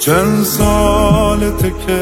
چند سالته که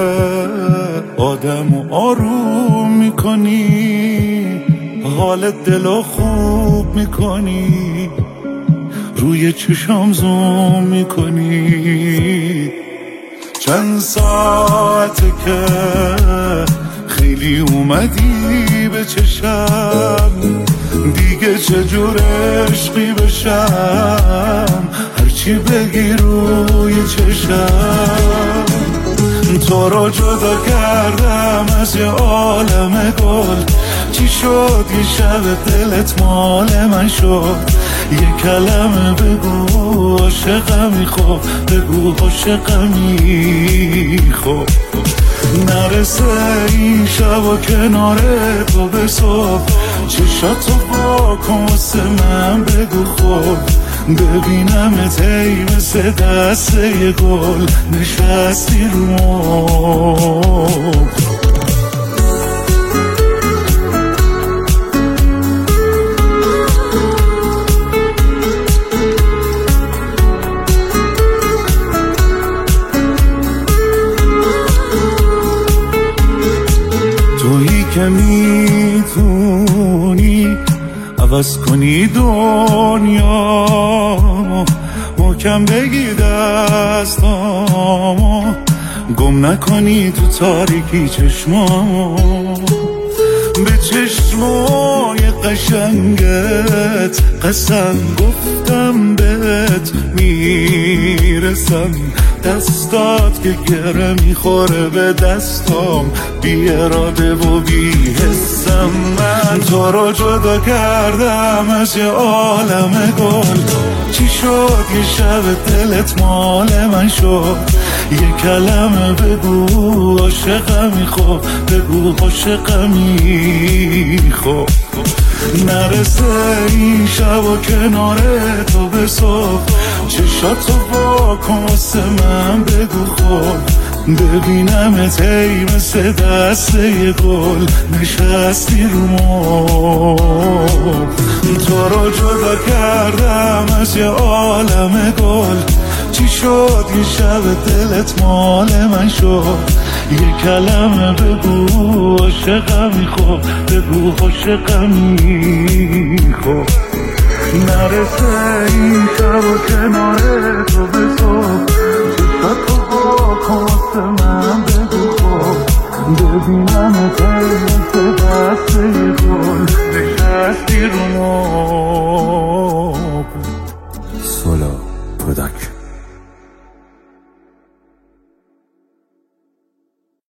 آدمو آروم میکنی، حال دلو خوب میکنی، روی چشام زوم میکنی. چند ساعته که خیلی اومدی به چشم، دیگه چجور عشقی بشم، هرچی بگی روی چشم. تو رو جدا کردم از یه عالم گل، چی شد یه شب دلت مال من شد؟ یه کلمه بگو عاشقمی، خب بگو عاشقمی، خب نرسه این شب و کنار تو به صبح، چشاتو با کن واسه من بگو خب، ببینمت ای مثل دسته یه گل نشستی رو مبل. تویی که میتونی عوض کنی دنیا، محکم بگی دستامو، گم نکنی تو تاریکی چشمامو. به چشمای قشنگت قسم گفتم بهت میرسم، دستات که گره میخوره به دستام، بی اراده و بی حسم. من تو رو جدا کردم از یه عالم گل، چی شد یه شب دلت مال من شد؟ یه کلمه بگو عاشقمی، خب بگو عاشقمی، خب نرسه این شب و کنار تو به صبح، چشاتو با کن واسه من بگو خب، ببینمت ای مثل دسته یه گل نشستی رو مبل. تو رو جدا کردم از یه عالم گل، چی شد یه شب دلت مال من شد؟ یه کلمه بگو عاشقمی، خب بگو عاشقمی، خب نرسه این شب و کنار تو به صبح، چشاتو با کن واسه من بگو خب، ببینمت ای مثل دسته یه گل نشستی رو مبل. سولا پروداکشن.